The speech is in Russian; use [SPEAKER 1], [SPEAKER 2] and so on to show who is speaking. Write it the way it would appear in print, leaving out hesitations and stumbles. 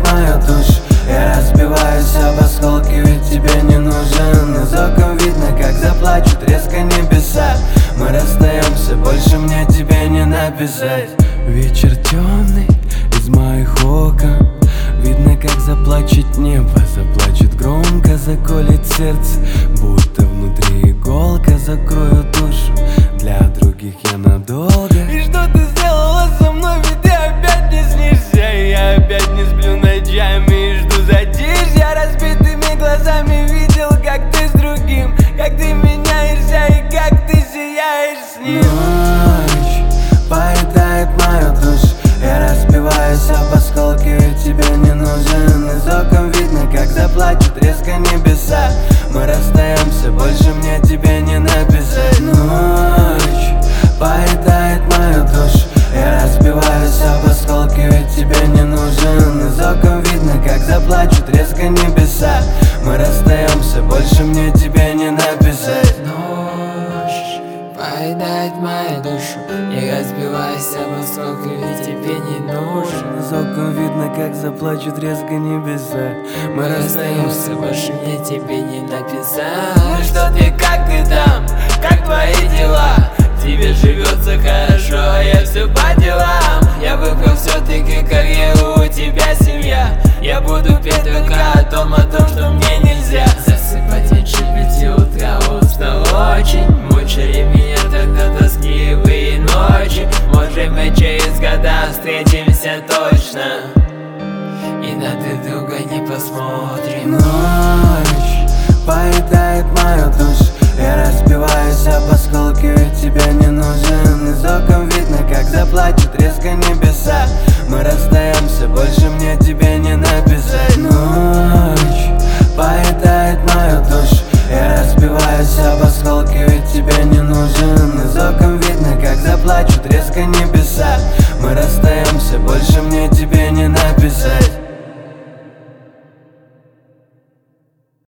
[SPEAKER 1] мою душу. Я разбиваюсь об осколки, ведь тебе не нужен. Из окон видно, как заплачут резко небеса. Мы расстаемся, больше мне тебе не написать. Вечер темный, из моих окон видно, как заплачет небо. Заплачет громко, заколет сердце, будто внутри иголка. Закрою душу, для других я надолго. И что ты сделала со мной, ведь ты опять не снишься. Я опять не сплю ночами и жду затишья. Разбитыми глазами видел, как ты с другим, как ты меняешься и как ты сияешь с ним. Ночь поедает мою душу. Я разбиваюсь об осколки, ведь тебе не нужен. Из окон видно, как заплачут резко небеса. Мы расстаемся, больше мне тебе не написать. Ночь поедает мою душу. Я разбиваюсь об осколки, ведь тебе не нужен. Из окон видно, как заплачут резко небеса. Мы расстаемся, больше мне тебе не написать.
[SPEAKER 2] Ночь поедает мою душу. Я разбиваюсь об осколки, ведь тебе не нужен.
[SPEAKER 1] Из окон видно, как заплачут резко небеса.
[SPEAKER 2] Мы расстаемся, больше мне тебе не написать. Ну что ты, как ты там? Как твои дела? Тебе живется хорошо, а я все по делам. Я выбрал все-таки карьеру, у тебя семья. Я буду петь только о том, что мне нельзя. Засыпать меньше 5 утра, устал очень. Мучили меня тогда тоскливые ночи. Может мы через года встретимся точно и на друг друга не посмотрим.
[SPEAKER 1] Ночь поедает мою душу. Я разбиваюсь об осколки, ведь тебя не нужен.